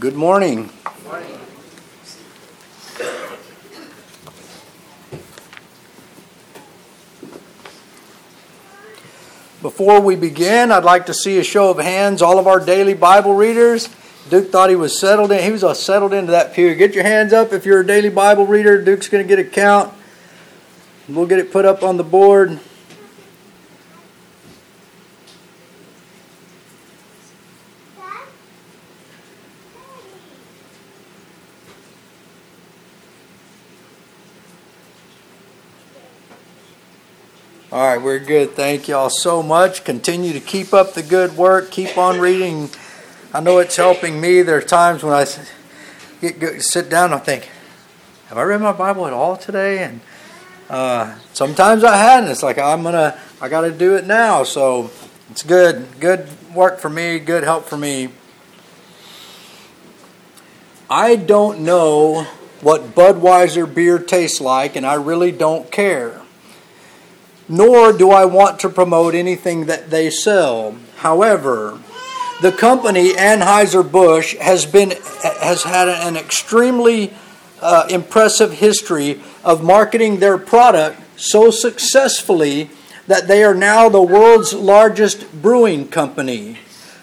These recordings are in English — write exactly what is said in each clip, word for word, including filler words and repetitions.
Good morning. Good morning. Before we begin, I'd like to see a show of hands. All of our daily Bible readers. Duke thought he was settled in. He was uh, settled into that pew. Get your hands up if you're a daily Bible reader. Duke's going to get a count. We'll get it put up on the board. All right, we're good. Thank y'all so much. Continue to keep up the good work. Keep on reading. I know it's helping me. There are times when I get, get, sit down and I think, have I read my Bible at all today? And uh, sometimes I hadn't. It's like I'm gonna, I got to do it now. So it's good. Good work for me. Good help for me. I don't know what Budweiser beer tastes like, and I really don't care. Nor do I want to promote anything that they sell. However, the company Anheuser-Busch has been has had an extremely uh, impressive history of marketing their product so successfully that they are now the world's largest brewing company.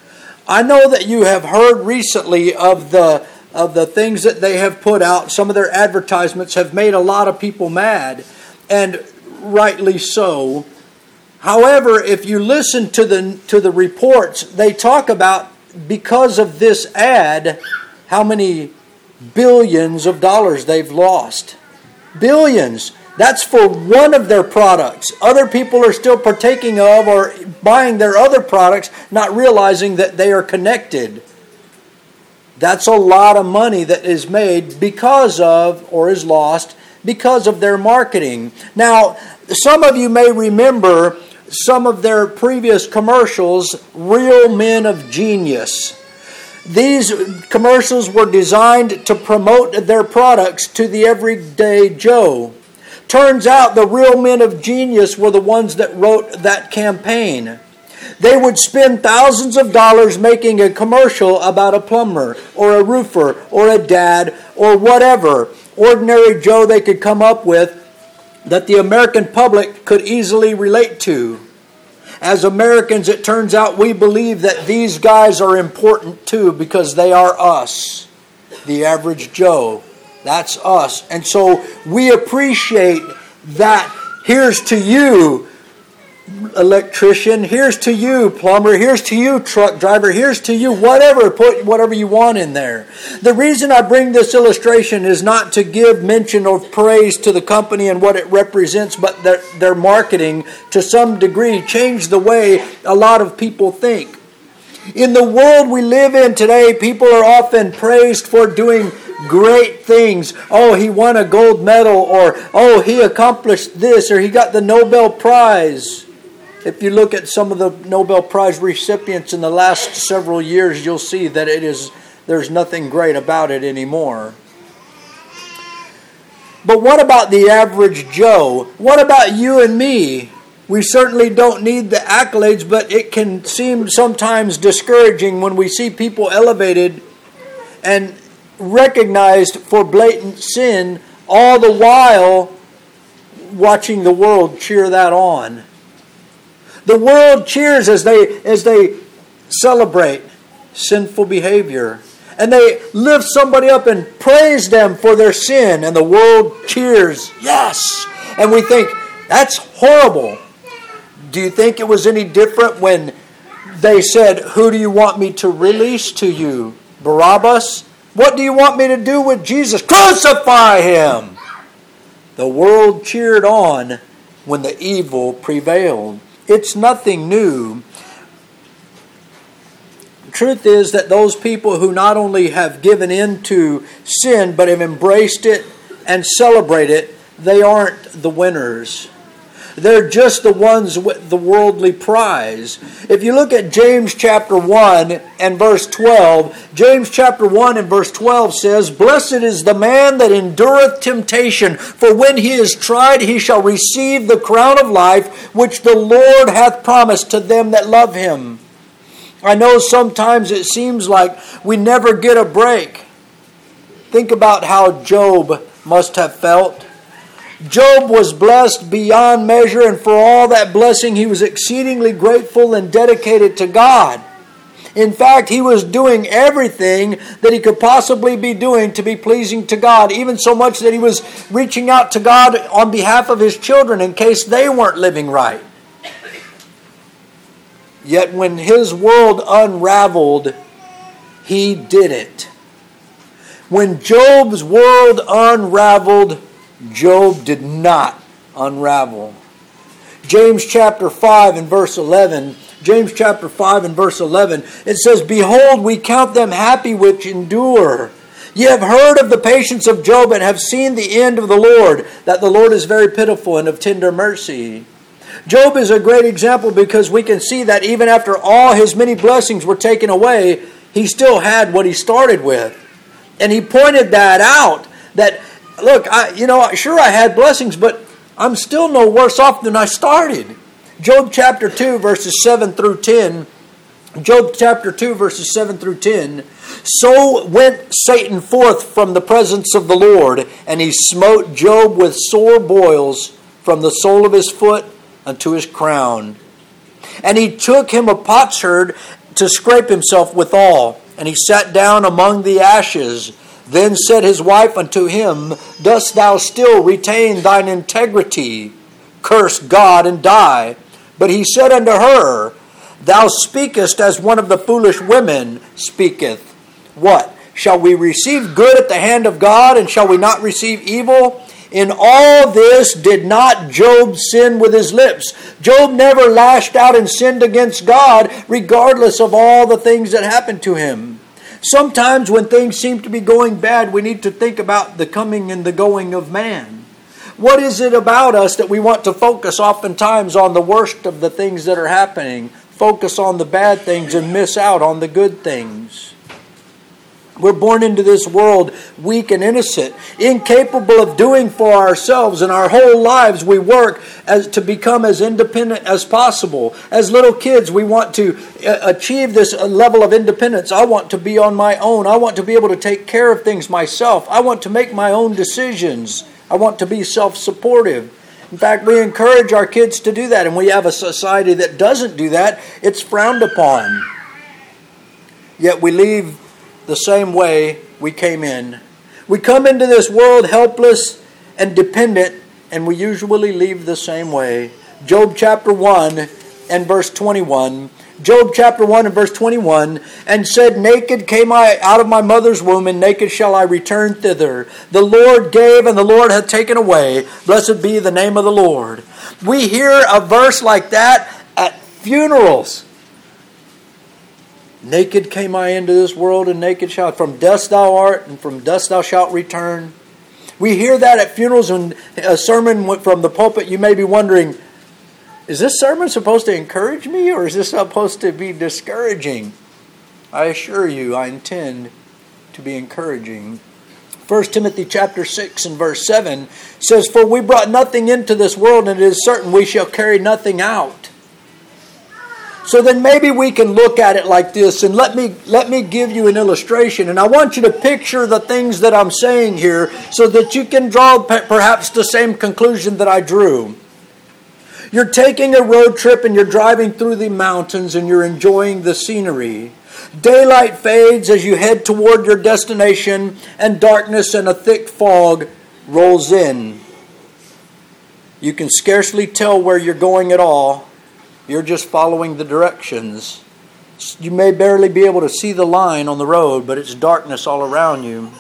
I know that you have heard recently of the of the things that they have put out. Some of their advertisements have made a lot of people mad, and rightly so. However, if you listen to the to the reports, they talk about, because of this ad, how many billions of dollars they've lost. Billions. That's for one of their products. Other people are still partaking of or buying their other products, not realizing that they are connected. That's a lot of money that is made because of, or is lost, because of their marketing. Now, some of you may remember some of their previous commercials, Real Men of Genius. These commercials were designed to promote their products to the everyday Joe. Turns out the Real Men of Genius were the ones that wrote that campaign. They would spend thousands of dollars making a commercial about a plumber or a roofer or a dad or whatever ordinary Joe they could come up with that the American public could easily relate to. As Americans, it turns out we believe that these guys are important too, because they are us, the average Joe. That's us. And so we appreciate that. Here's to you, electrician. Here's to you, plumber. Here's to you, truck driver. Here's to you, whatever. Put whatever you want in there. The reason I bring this illustration is not to give mention or praise to the company and what it represents, but their, their marketing, to some degree, changed the way a lot of people think. In the world we live in today, people are often praised for doing great things. Oh, he won a gold medal, or oh, he accomplished this, or he got the Nobel Prize. If you look at some of the Nobel Prize recipients in the last several years, you'll see that it is there's nothing great about it anymore. But what about the average Joe? What about you and me? We certainly don't need the accolades, but it can seem sometimes discouraging when we see people elevated and recognized for blatant sin, all the while watching the world cheer that on. The world cheers as they as they celebrate sinful behavior. And they lift somebody up and praise them for their sin. And the world cheers, yes. And we think, that's horrible. Do you think it was any different when they said, who do you want me to release to you? Barabbas? What do you want me to do with Jesus? Crucify him! The world cheered on when the evil prevailed. It's nothing new. The truth is that those people who not only have given in to sin, but have embraced it and celebrate it, they aren't the winners. They're just the ones with the worldly prize. If you look at James chapter one and verse twelve, James chapter one and verse twelve says, "Blessed is the man that endureth temptation, for when he is tried, he shall receive the crown of life, which the Lord hath promised to them that love him." I know sometimes it seems like we never get a break. Think about how Job must have felt. Job was blessed beyond measure, and for all that blessing he was exceedingly grateful and dedicated to God. In fact, he was doing everything that he could possibly be doing to be pleasing to God, even so much that he was reaching out to God on behalf of his children in case they weren't living right. Yet when his world unraveled, he did it. When Job's world unraveled, Job did not unravel. James chapter five and verse eleven, James chapter five and verse eleven, it says, "Behold, we count them happy which endure. Ye have heard of the patience of Job and have seen the end of the Lord, that the Lord is very pitiful and of tender mercy." Job is a great example because we can see that even after all his many blessings were taken away, he still had what he started with. And he pointed that out, that, look, I, you know, sure I had blessings, but I'm still no worse off than I started. Job chapter two, verses seven through ten. Job chapter two, verses seven through ten. "So went Satan forth from the presence of the Lord, and he smote Job with sore boils from the sole of his foot unto his crown. And he took him a potsherd to scrape himself withal, and he sat down among the ashes. Then said his wife unto him, Dost thou still retain thine integrity? Curse God and die. But he said unto her, Thou speakest as one of the foolish women speaketh. What? Shall we receive good at the hand of God, and shall we not receive evil? In all this did not Job sin with his lips." Job never lashed out and sinned against God, regardless of all the things that happened to him. Sometimes when things seem to be going bad, we need to think about the coming and the going of man. What is it about us that we want to focus oftentimes on the worst of the things that are happening, focus on the bad things and miss out on the good things? We're born into this world weak and innocent, incapable of doing for ourselves, and our whole lives we work as to become as independent as possible. As little kids, we want to achieve this level of independence. I want to be on my own. I want to be able to take care of things myself. I want to make my own decisions. I want to be self-supportive. In fact, we encourage our kids to do that, and we have a society that doesn't do that. It's frowned upon. Yet we leave the same way we came in. We come into this world helpless and dependent, and we usually leave the same way. Job chapter one and verse twenty-one. Job chapter one and verse twenty-one, "And said, Naked came I out of my mother's womb, and naked shall I return thither. The Lord gave, and the Lord hath taken away. Blessed be the name of the Lord." We hear a verse like that at funerals. Naked came I into this world, and naked shall, from dust thou art, and from dust thou shalt return. We hear that at funerals, and a sermon from the pulpit, you may be wondering, is this sermon supposed to encourage me, or is this supposed to be discouraging? I assure you, I intend to be encouraging. First Timothy chapter six and verse seven says, "For we brought nothing into this world, and it is certain we shall carry nothing out." So then maybe we can look at it like this, and let me let me give you an illustration. And I want you to picture the things that I'm saying here so that you can draw perhaps the same conclusion that I drew. You're taking a road trip and you're driving through the mountains and you're enjoying the scenery. Daylight fades as you head toward your destination, and darkness and a thick fog rolls in. You can scarcely tell where you're going at all. You're just following the directions. You may barely be able to see the line on the road, but it's darkness all around you.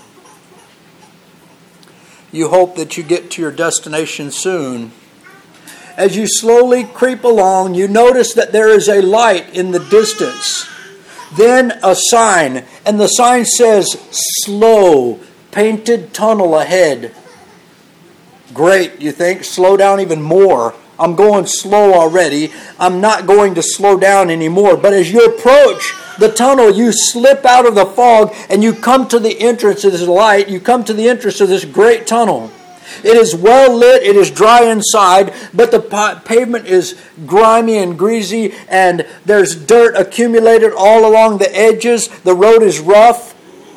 You hope that you get to your destination soon. As you slowly creep along, you notice that there is a light in the distance. Then a sign, and the sign says, "Slow, painted tunnel ahead." Great, you think? Slow down even more. I'm going slow already. I'm not going to slow down anymore. But as you approach the tunnel, you slip out of the fog and you come to the entrance of this light. You come to the entrance of this great tunnel. It is well lit, it is dry inside, but the pavement is grimy and greasy, and there's dirt accumulated all along the edges. The road is rough,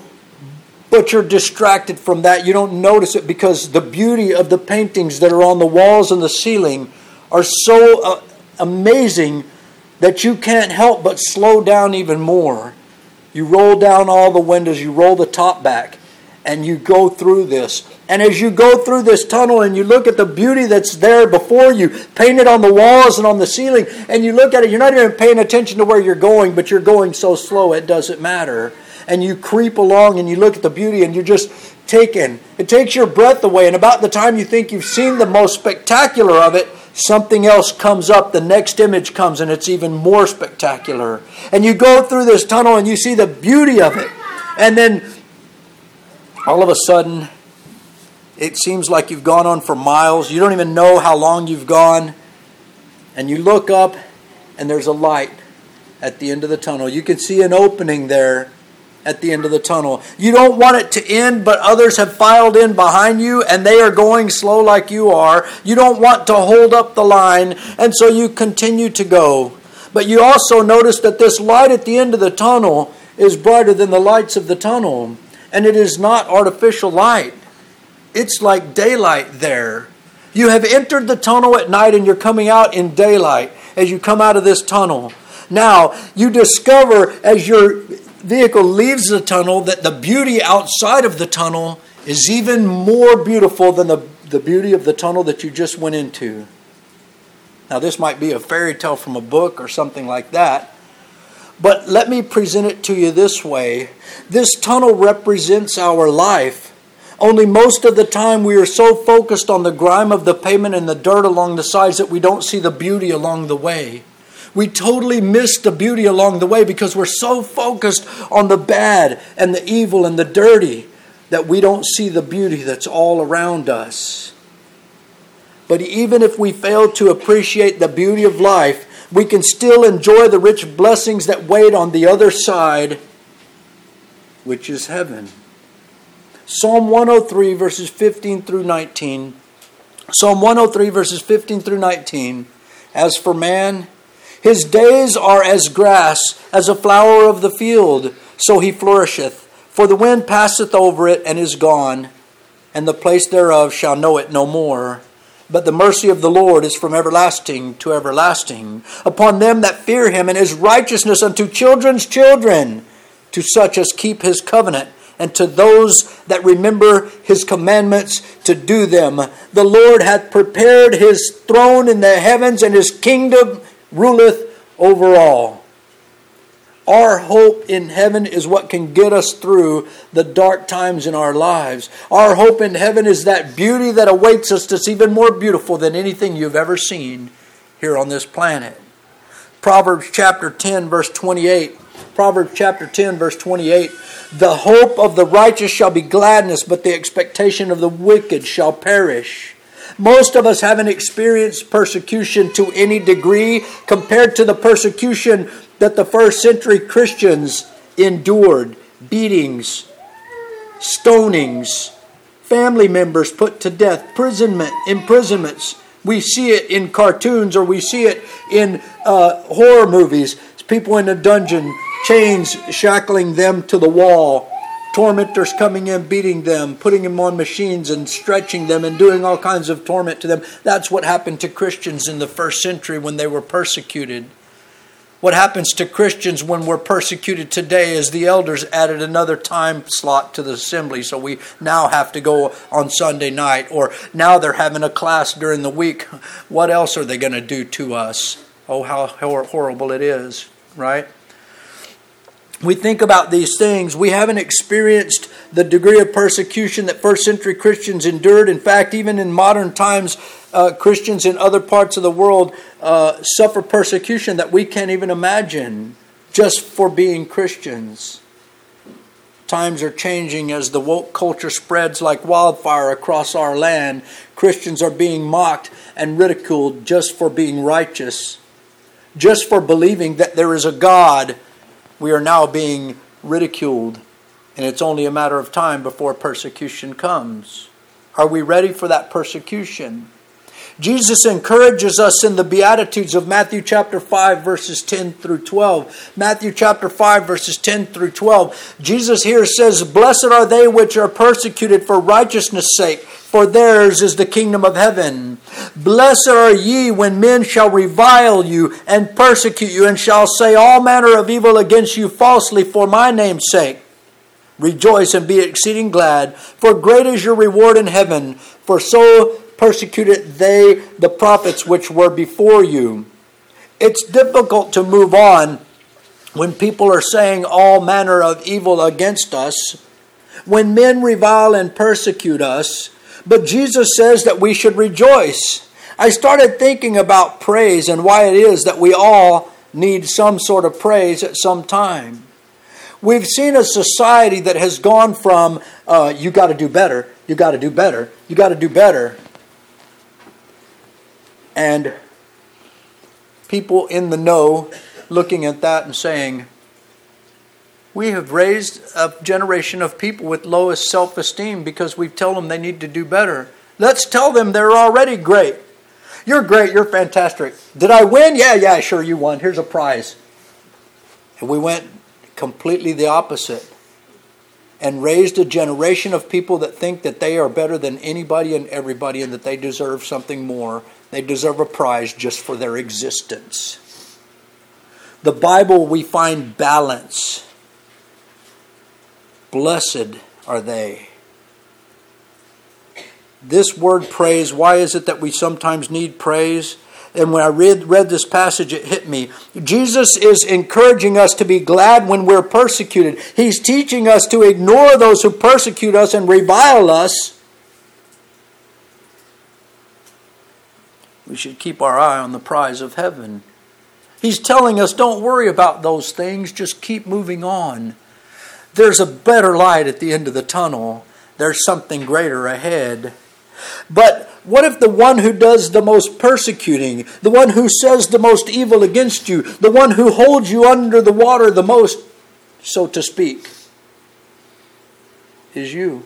but you're distracted from that. You don't notice it because the beauty of the paintings that are on the walls and the ceiling are so uh, amazing that you can't help but slow down even more. You roll down all the windows, you roll the top back, and you go through this. And as you go through this tunnel and you look at the beauty that's there before you, painted on the walls and on the ceiling, and you look at it, you're not even paying attention to where you're going, but you're going so slow it doesn't matter. And you creep along and you look at the beauty and you're just taken. It takes your breath away, and about the time you think you've seen the most spectacular of it, something else comes up, the next image comes, and it's even more spectacular. And you go through this tunnel and you see the beauty of it. And then all of a sudden, it seems like you've gone on for miles. You don't even know how long you've gone. And you look up and there's a light at the end of the tunnel. You can see an opening there at the end of the tunnel. You don't want it to end, but others have filed in behind you and they are going slow like you are. You don't want to hold up the line, and so you continue to go. But you also notice that this light at the end of the tunnel is brighter than the lights of the tunnel. And it is not artificial light. It's like daylight there. You have entered the tunnel at night and you're coming out in daylight as you come out of this tunnel. Now, you discover as your vehicle leaves the tunnel that the beauty outside of the tunnel is even more beautiful than the, the beauty of the tunnel that you just went into. Now, this might be a fairy tale from a book or something like that. But let me present it to you this way. This tunnel represents our life. Only most of the time we are so focused on the grime of the pavement and the dirt along the sides that we don't see the beauty along the way. We totally miss the beauty along the way because we're so focused on the bad and the evil and the dirty that we don't see the beauty that's all around us. But even if we fail to appreciate the beauty of life, we can still enjoy the rich blessings that wait on the other side, which is heaven. Psalm one oh three, verses fifteen through nineteen. Psalm one oh three, verses fifteen through nineteen. As for man, his days are as grass, as a flower of the field, so he flourisheth. For the wind passeth over it, and is gone, and the place thereof shall know it no more. But the mercy of the Lord is from everlasting to everlasting, upon them that fear him, and his righteousness unto children's children, to such as keep his covenant, and to those that remember his commandments to do them. The Lord hath prepared his throne in the heavens, and his kingdom ruleth over all. Our hope in heaven is what can get us through the dark times in our lives. Our hope in heaven is that beauty that awaits us that's even more beautiful than anything you've ever seen here on this planet. Proverbs chapter ten, verse twenty-eight. Proverbs chapter ten, verse twenty-eight. The hope of the righteous shall be gladness, but the expectation of the wicked shall perish. Most of us haven't experienced persecution to any degree compared to the persecution that the first century Christians endured. Beatings, stonings, family members put to death, imprisonment, imprisonments. We see it in cartoons, or we see it in uh, horror movies. People in a dungeon, chains shackling them to the wall. Tormentors coming in, beating them, putting them on machines and stretching them and doing all kinds of torment to them. That's what happened to Christians in the first century when they were persecuted. What happens to Christians when we're persecuted today is the elders added another time slot to the assembly, so we now have to go on Sunday night, or now they're having a class during the week. What else are they going to do to us? Oh, how horrible it is, right? We think about these things. We haven't experienced the degree of persecution that first century Christians endured. In fact, even in modern times, uh, Christians in other parts of the world uh, suffer persecution that we can't even imagine just for being Christians. Times are changing as the woke culture spreads like wildfire across our land. Christians are being mocked and ridiculed just for being righteous, just for believing that there is a God. We are now being ridiculed, and it's only a matter of time before persecution comes. Are we ready for that persecution? Jesus encourages us in the Beatitudes of Matthew chapter five, verses ten through twelve. Matthew chapter five, verses ten through twelve. Jesus here says, "Blessed are they which are persecuted for righteousness' sake, for theirs is the kingdom of heaven. Blessed are ye when men shall revile you and persecute you, and shall say all manner of evil against you falsely for my name's sake. Rejoice and be exceeding glad, for great is your reward in heaven. For so persecuted they the prophets which were before you." It's difficult to move on when people are saying all manner of evil against us, when men revile and persecute us. But Jesus says that we should rejoice. I started thinking about praise and why it is that we all need some sort of praise at some time. We've seen a society that has gone from, uh, you got to do better, you got to do better, you got to do better. And people in the know looking at that and saying, we have raised a generation of people with lowest self-esteem because we tell them they need to do better. Let's tell them they're already great. You're great, you're fantastic. Did I win? Yeah, yeah, sure you won. Here's a prize. And we went completely the opposite and raised a generation of people that think that they are better than anybody and everybody and that they deserve something more. They deserve a prize just for their existence. The Bible, we find balance. Blessed are they. This word praise, why is it that we sometimes need praise? And when I read, read this passage, it hit me. Jesus is encouraging us to be glad when we're persecuted. He's teaching us to ignore those who persecute us and revile us. We should keep our eye on the prize of heaven. He's telling us, don't worry about those things. Just keep moving on. There's a better light at the end of the tunnel. There's something greater ahead. But what if the one who does the most persecuting, the one who says the most evil against you, the one who holds you under the water the most, so to speak, is you?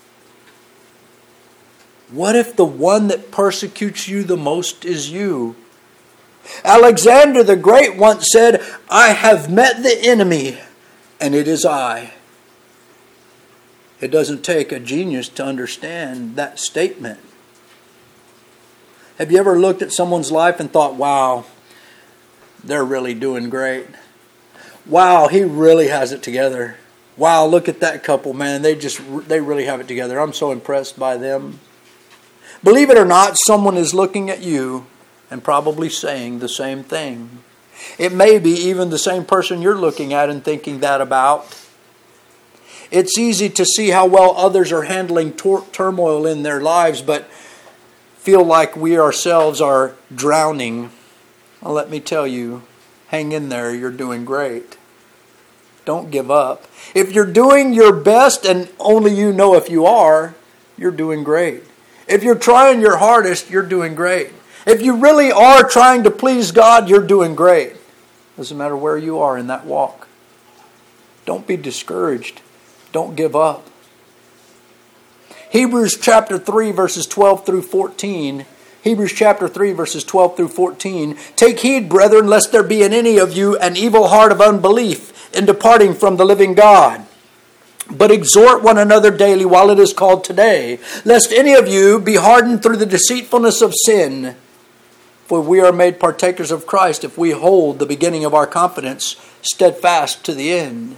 What if the one that persecutes you the most is you? Alexander the Great once said, "I have met the enemy, and it is I." It doesn't take a genius to understand that statement. Have you ever looked at someone's life and thought, wow, they're really doing great. Wow, he really has it together. Wow, look at that couple, man. They just, they really have it together. I'm so impressed by them. Believe it or not, someone is looking at you and probably saying the same thing. It may be even the same person you're looking at and thinking that about. It's easy to see how well others are handling tor- turmoil in their lives, but feel like we ourselves are drowning. Well, let me tell you, hang in there, you're doing great. Don't give up. If you're doing your best, and only you know if you are, you're doing great. If you're trying your hardest, you're doing great. If you really are trying to please God, you're doing great. Doesn't matter where you are in that walk. Don't be discouraged. Don't give up. Hebrews chapter three, verses twelve through fourteen. Hebrews chapter three, verses twelve through fourteen. Take heed, brethren, lest there be in any of you an evil heart of unbelief in departing from the living God. But exhort one another daily while it is called today, lest any of you be hardened through the deceitfulness of sin. For we are made partakers of Christ if we hold the beginning of our confidence steadfast to the end.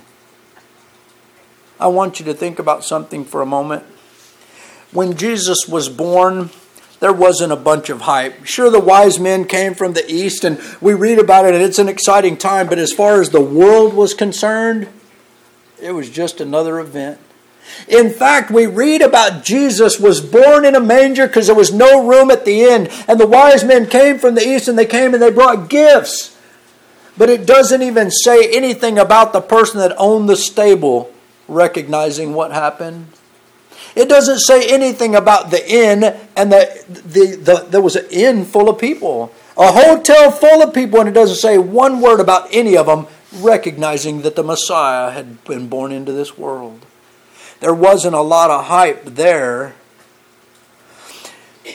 I want you to think about something for a moment. When Jesus was born, there wasn't a bunch of hype. Sure, the wise men came from the east, and we read about it, and it's an exciting time. But as far as the world was concerned, it was just another event. In fact, we read about Jesus was born in a manger because there was no room at the inn. And the wise men came from the east, and they came and they brought gifts. But it doesn't even say anything about the person that owned the stable recognizing what happened. It doesn't say anything about the inn, and the, the, the there was an inn full of people. A hotel full of people, and it doesn't say one word about any of them recognizing that the Messiah had been born into this world. There wasn't a lot of hype there.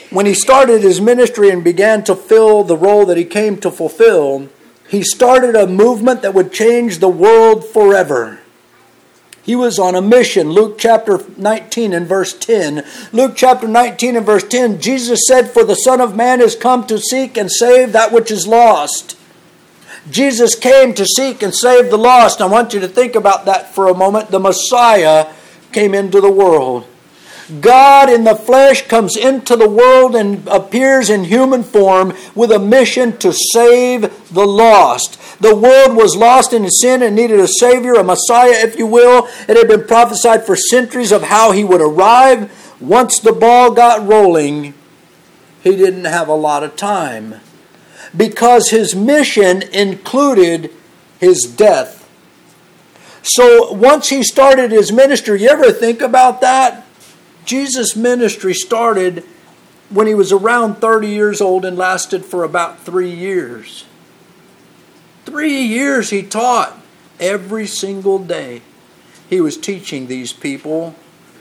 when he started his ministry and began to fill the role that he came to fulfill, he started a movement that would change the world forever. He was on a mission. Luke chapter nineteen and verse ten. Luke chapter nineteen and verse ten, Jesus said, "For the Son of Man is come to seek and save that which is lost." Jesus came to seek and save the lost. I want you to think about that for a moment. The Messiah came into the world. God in the flesh comes into the world and appears in human form with a mission to save the lost. The world was lost in sin and needed a Savior, a Messiah, if you will. It had been prophesied for centuries of how he would arrive. Once the ball got rolling, he didn't have a lot of time, because his mission included his death. So once he started his ministry, you ever think about that? Jesus' ministry started when he was around thirty years old and lasted for about three years. Three years he taught every single day. He was teaching these people.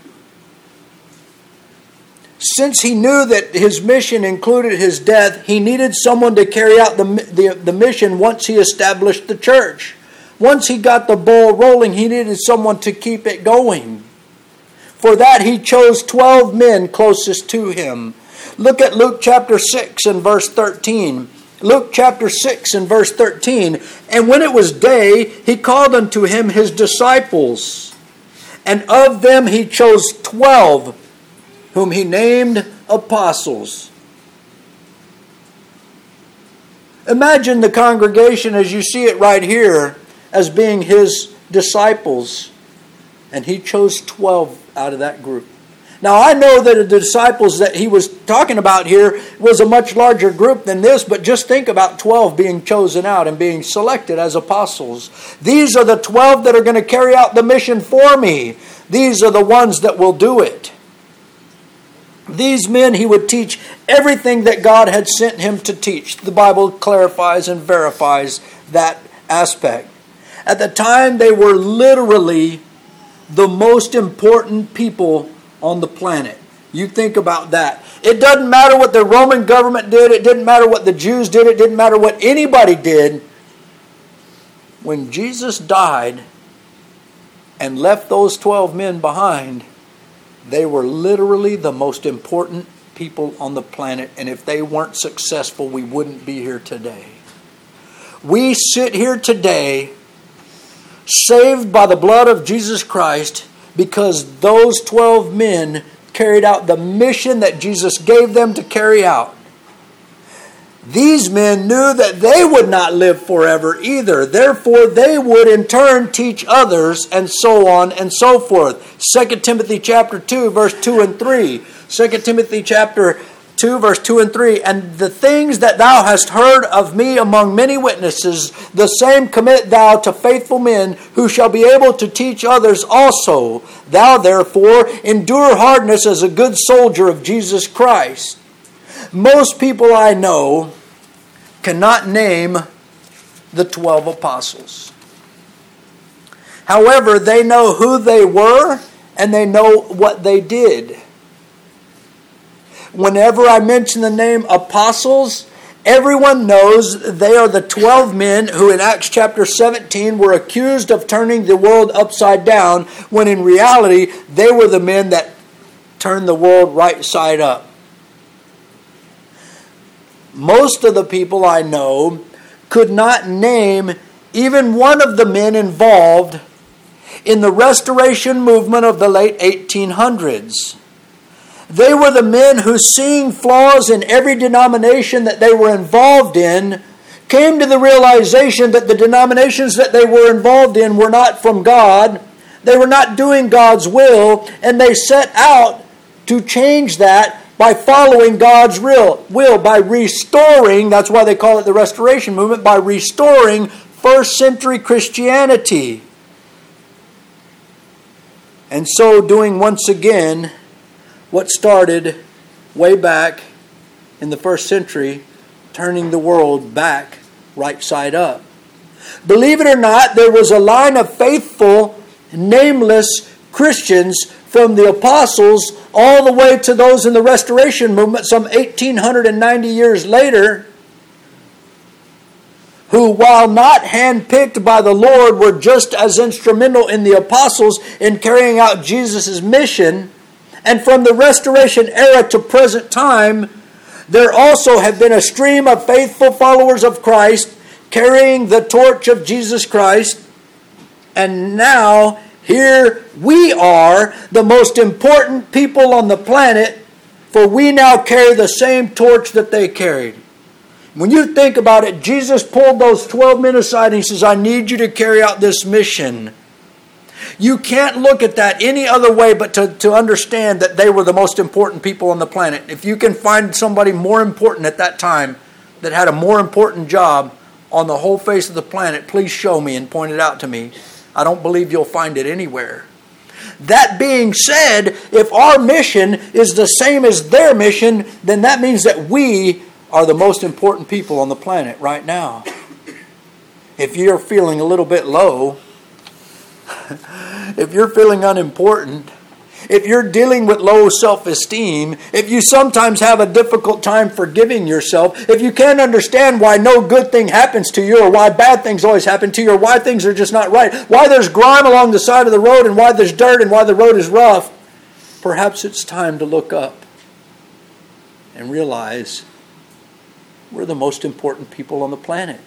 Since he knew that his mission included his death, he needed someone to carry out the, the, the mission once he established the church. Once he got the ball rolling, he needed someone to keep it going. For that, he chose twelve men closest to him. Look at Luke chapter six and verse thirteen. Luke chapter six and verse thirteen. "And when it was day, he called unto him his disciples. And of them he chose twelve, whom he named apostles." Imagine the congregation as you see it right here as being his disciples. And he chose twelve out of that group. Now I know that the disciples that he was talking about here was a much larger group than this, but just think about twelve being chosen out and being selected as apostles. These are the twelve that are going to carry out the mission for me. These are the ones that will do it. These men, he would teach everything that God had sent him to teach. The Bible clarifies and verifies that aspect. At the time, they were literally the most important people on the planet. You think about that. It doesn't matter what the Roman government did. It didn't matter what the Jews did. It didn't matter what anybody did. When Jesus died and left those twelve men behind, they were literally the most important people on the planet. And if they weren't successful, we wouldn't be here today. We sit here today saved by the blood of Jesus Christ because those twelve men carried out the mission that Jesus gave them to carry out. These men knew that they would not live forever either. Therefore, they would in turn teach others, and so on and so forth. Second Timothy chapter two, verse two and three. Second Timothy chapter two, verse two and three. "And the things that thou hast heard of me among many witnesses, the same commit thou to faithful men, who shall be able to teach others also. Thou therefore endure hardness as a good soldier of Jesus Christ." Most people I know cannot name the twelve apostles. However, they know who they were and they know what they did. Whenever I mention the name apostles, everyone knows they are the twelve men who in Acts chapter seventeen were accused of turning the world upside down, when in reality they were the men that turned the world right side up. Most of the people I know could not name even one of the men involved in the Restoration movement of the late eighteen hundreds. They were the men who, seeing flaws in every denomination that they were involved in, came to the realization that the denominations that they were involved in were not from God. They were not doing God's will, and they set out to change that by following God's will, will by restoring, that's why they call it the Restoration Movement, by restoring first century Christianity. And so doing once again what started way back in the first century, turning the world back right side up. Believe it or not, there was a line of faithful, nameless Christians from the apostles all the way to those in the Restoration movement some eighteen ninety years later, who, while not handpicked by the Lord, were just as instrumental in the apostles in carrying out Jesus' mission. And from the Restoration era to present time, there also have been a stream of faithful followers of Christ carrying the torch of Jesus Christ. And now, here we are, the most important people on the planet, for we now carry the same torch that they carried. When you think about it, Jesus pulled those twelve men aside and He says, I need you to carry out this mission. You can't look at that any other way but to, to understand that they were the most important people on the planet. If you can find somebody more important at that time that had a more important job on the whole face of the planet, please show me and point it out to me. I don't believe you'll find it anywhere. That being said, if our mission is the same as their mission, then that means that we are the most important people on the planet right now. If you're feeling a little bit low, if you're feeling unimportant, if you're dealing with low self-esteem, if you sometimes have a difficult time forgiving yourself, if you can't understand why no good thing happens to you, or why bad things always happen to you, or why things are just not right, why there's grime along the side of the road, and why there's dirt, and why the road is rough, perhaps it's time to look up and realize we're the most important people on the planet.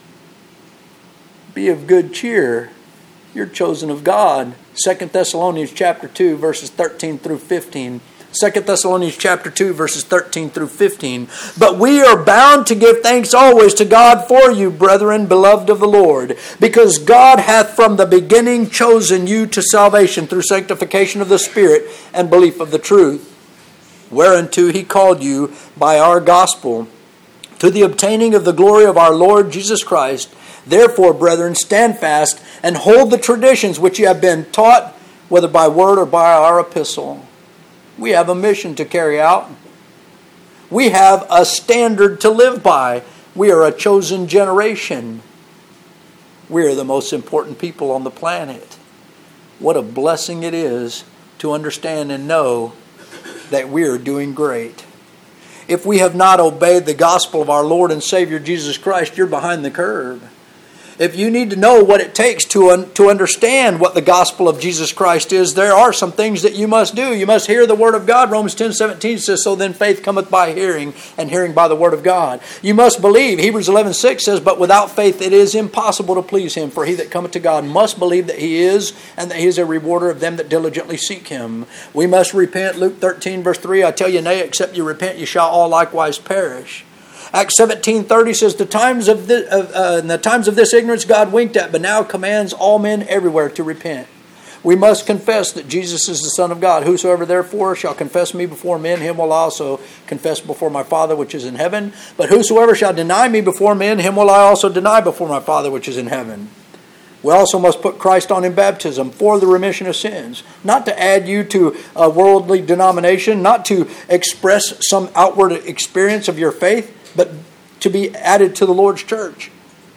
Be of good cheer. You're chosen of God. Second Thessalonians chapter two, verses thirteen through fifteen. Second Thessalonians chapter two, verses thirteen through fifteen. But we are bound to give thanks always to God for you, brethren, beloved of the Lord, because God hath from the beginning chosen you to salvation through sanctification of the Spirit and belief of the truth, whereunto He called you by our gospel, to the obtaining of the glory of our Lord Jesus Christ. Therefore, brethren, stand fast and hold the traditions which you have been taught, whether by word or by our epistle. We have a mission to carry out. We have a standard to live by. We are a chosen generation. We are the most important people on the planet. What a blessing it is to understand and know that we are doing great. If we have not obeyed the gospel of our Lord and Savior Jesus Christ, you're behind the curve. If you need to know what it takes to, un- to understand what the gospel of Jesus Christ is, there are some things that you must do. You must hear the word of God. Romans ten seventeen says, so then faith cometh by hearing, and hearing by the word of God. You must believe. Hebrews eleven six says, but without faith it is impossible to please Him. For he that cometh to God must believe that He is, and that He is a rewarder of them that diligently seek Him. We must repent. Luke thirteen verse three, I tell you, nay, except you repent, you shall all likewise perish. Acts seventeen thirty says, the times of this, uh, uh, in the times of this ignorance God winked at, but now commands all men everywhere to repent. We must confess that Jesus is the Son of God. Whosoever therefore shall confess me before men, him will I also confess before my Father which is in heaven. But whosoever shall deny me before men, him will I also deny before my Father which is in heaven. We also must put Christ on in baptism for the remission of sins. Not to add you to a worldly denomination, not to express some outward experience of your faith, but to be added to the Lord's church.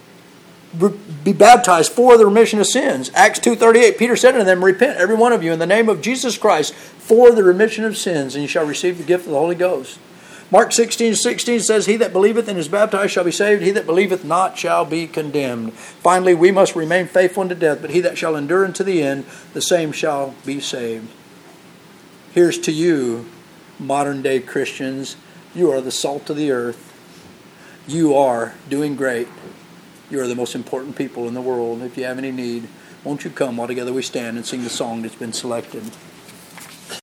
Be baptized for the remission of sins. Acts two thirty-eight, Peter said unto them, repent every one of you in the name of Jesus Christ for the remission of sins, and you shall receive the gift of the Holy Ghost. Mark sixteen sixteen says, he that believeth and is baptized shall be saved, he that believeth not shall be condemned. Finally, we must remain faithful unto death, but he that shall endure unto the end, the same shall be saved. Here's to you, modern day Christians. You are the salt of the earth. You are doing great. You are the most important people in the world. If you have any need, won't you come while together we stand and sing the song that's been selected.